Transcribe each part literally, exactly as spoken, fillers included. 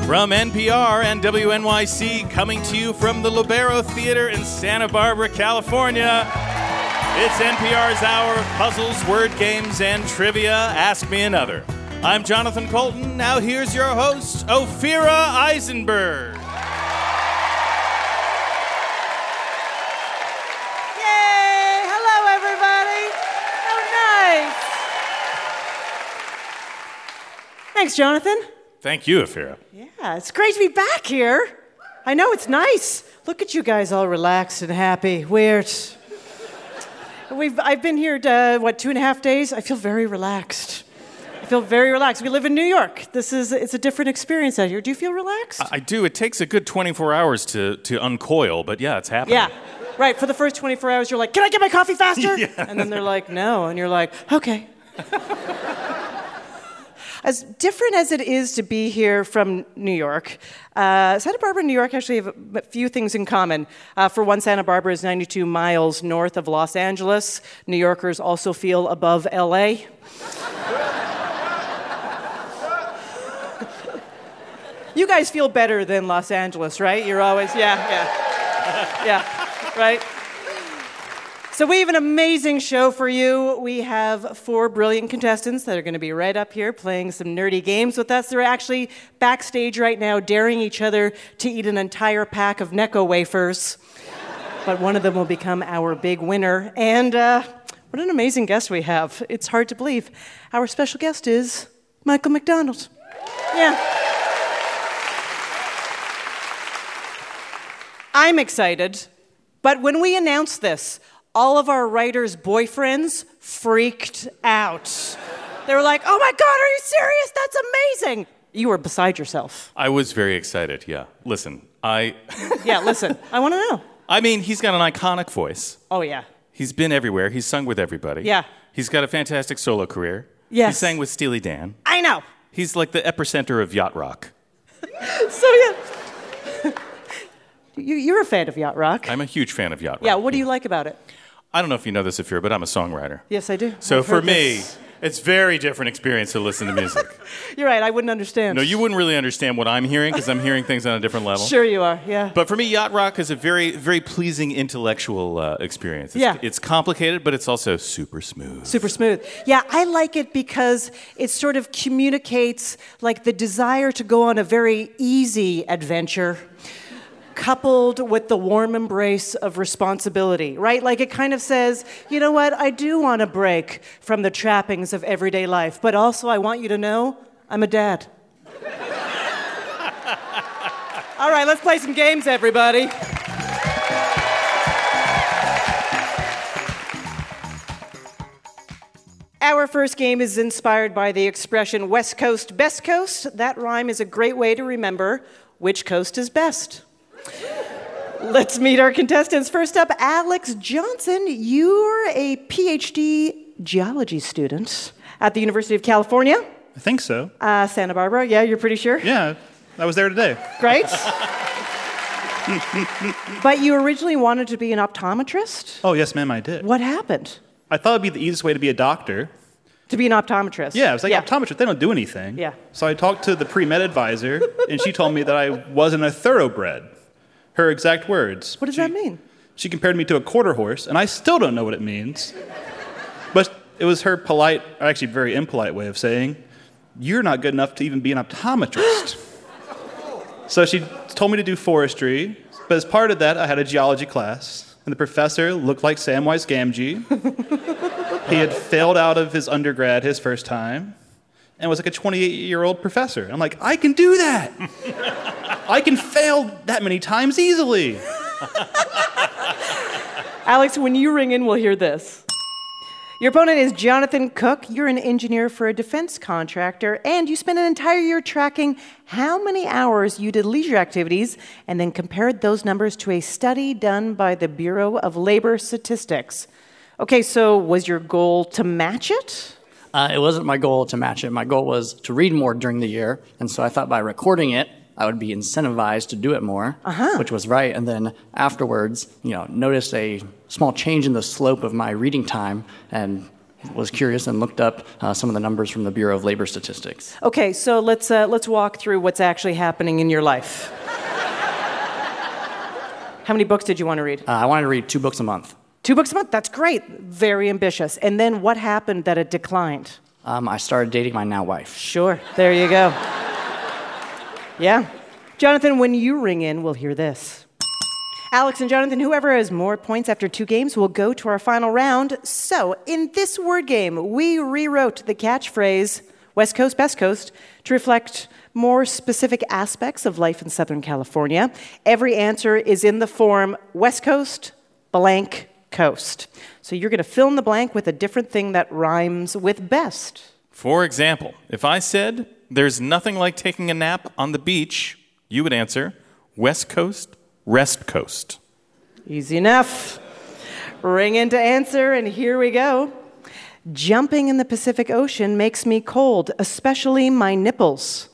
From N P R and W N Y C, coming to you from the Libero Theater in Santa Barbara, California, it's N P R's hour of puzzles, word games, and trivia. Ask Me Another. I'm Jonathan Colton. Now here's your host, Ophira Eisenberg. Yay! Hello, everybody. How nice. Thanks, Jonathan. Thank you, Ophira. Yeah, it's great to be back here. I know, it's nice. Look at you guys all relaxed and happy. Weird. We've, I've been here, uh, what, two and a half days? I feel very relaxed. I feel very relaxed. We live in New York. This is, it's a different experience out here. Do you feel relaxed? I, I do. It takes a good twenty-four hours to, to uncoil, but yeah, it's happening. Yeah, right. For the first twenty-four hours, you're like, can I get my coffee faster? Yeah. And then they're like, no. And you're like, okay. As different as it is to be here from New York, uh, Santa Barbara and New York actually have a few things in common. Uh, for one, Santa Barbara is ninety-two miles north of Los Angeles. New Yorkers also feel above L A. You guys feel better than Los Angeles, right? You're always, yeah, yeah, yeah, right? So we have an amazing show for you. We have four brilliant contestants that are going to be right up here playing some nerdy games with us. They're actually backstage right now daring each other to eat an entire pack of Necco wafers. But one of them will become our big winner. And uh, what an amazing guest we have. It's hard to believe. Our special guest is Michael McDonald. Yeah. I'm excited, but when we announced this, all of our writers' boyfriends freaked out. They were like, oh my God, are you serious? That's amazing. You were beside yourself. I was very excited, yeah. Listen, I... Yeah, listen, I want to know. I mean, he's got an iconic voice. Oh, yeah. He's been everywhere. He's sung with everybody. Yeah. He's got a fantastic solo career. Yes. He sang with Steely Dan. I know. He's like the epicenter of yacht rock. So, yeah. you, you're a fan of yacht rock. I'm a huge fan of yacht rock. Yeah, what do you like about it? I don't know if you know this, Ophira, but I'm a songwriter. Yes, I do. So I've for heard me, this. it's very different experience to listen to music. You're right, I wouldn't understand. No, you wouldn't really understand what I'm hearing because I'm hearing things on a different level. Sure you are, yeah. But for me, yacht rock is a very, very pleasing intellectual uh, experience. It's, Yeah. It's complicated, but it's also super smooth. Super smooth. Yeah, I like it because it sort of communicates like the desire to go on a very easy adventure, coupled with the warm embrace of responsibility, right? Like it kind of says, you know what, I do want a break from the trappings of everyday life, but also I want you to know I'm a dad. All right, let's play some games, everybody. Our first game is inspired by the expression West Coast, best coast. That rhyme is a great way to remember which coast is best. Let's meet our contestants. First up, Alex Johnson. You're a P H D geology student at the University of California. I think so. Uh, Santa Barbara, yeah, you're pretty sure? Yeah, I was there today. Great. But you originally wanted to be an optometrist? Oh, yes, ma'am, I did. What happened? I thought it'd be the easiest way to be a doctor. To be an optometrist? Yeah, I was like, yeah. optometrists, they don't do anything. Yeah. So I talked to the pre-med advisor, and she told me that I wasn't a thoroughbred. Her exact words. What does she, that mean? She compared me to a quarter horse, and I still don't know what it means. But it was her polite, or actually very impolite way of saying, you're not good enough to even be an optometrist. So she told me to do forestry, but as part of that, I had a geology class, and the professor looked like Samwise Gamgee. He had failed out of his undergrad his first time, and was like a twenty-eight-year-old professor. I'm like, I can do that! I can fail that many times easily! Alex, when you ring in, we'll hear this. Your opponent is Jonathan Cook. You're an engineer for a defense contractor, and you spent an entire year tracking how many hours you did leisure activities, and then compared those numbers to a study done by the Bureau of Labor Statistics. Okay, so was your goal to match it? Uh, it wasn't my goal to match it. My goal was to read more during the year, and so I thought by recording it, I would be incentivized to do it more, uh-huh. which was right. And then afterwards, you know, noticed a small change in the slope of my reading time, and was curious and looked up uh, some of the numbers from the Bureau of Labor Statistics. Okay, so let's uh, let's walk through what's actually happening in your life. How many books did you want to read? Uh, I wanted to read two books a month. Two books a month? That's great. Very ambitious. And then what happened that it declined? Um, I started dating my now wife. Sure. There you go. Yeah. Jonathan, when you ring in, we'll hear this. Alex and Jonathan, whoever has more points after two games will go to our final round. So, in this word game, we rewrote the catchphrase, West Coast, Best Coast, to reflect more specific aspects of life in Southern California. Every answer is in the form West Coast, blank coast. So you're going to fill in the blank with a different thing that rhymes with best. For example, if I said, there's nothing like taking a nap on the beach, you would answer, West Coast, Rest Coast. Easy enough. Ring in to answer, and here we go. Jumping in the Pacific Ocean makes me cold, especially my nipples.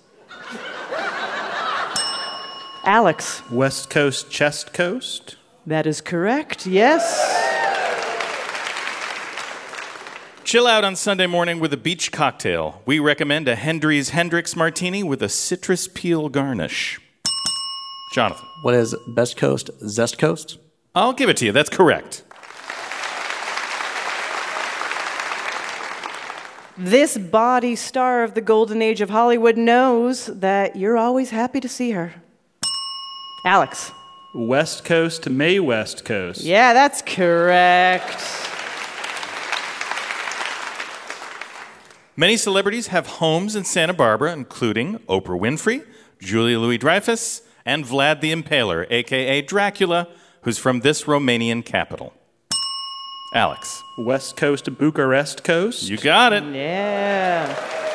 Alex. West Coast, Chest Coast. That is correct, yes. Chill out on Sunday morning with a beach cocktail. We recommend a Hendry's Hendrix Martini with a citrus peel garnish. Jonathan. What is Best Coast, Zest Coast? I'll give it to you. That's correct. This body star of the golden age of Hollywood knows that you're always happy to see her. Alex. West Coast, May West Coast. Yeah, that's correct. Many celebrities have homes in Santa Barbara, including Oprah Winfrey, Julia Louis-Dreyfus, and Vlad the Impaler, a k a. Dracula, who's from this Romanian capital. Alex. West Coast, Bucharest Coast. You got it. Yeah.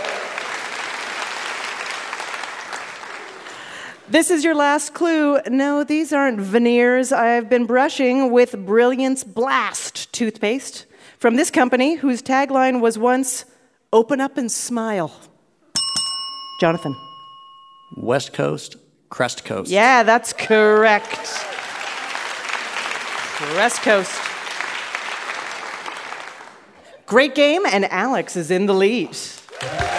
This is your last clue. No, these aren't veneers. I've been brushing with Brilliance Blast toothpaste from this company whose tagline was once, open up and smile. Jonathan. West Coast, Crest Coast. Yeah, that's correct. Crest Coast. Great game, and Alex is in the lead.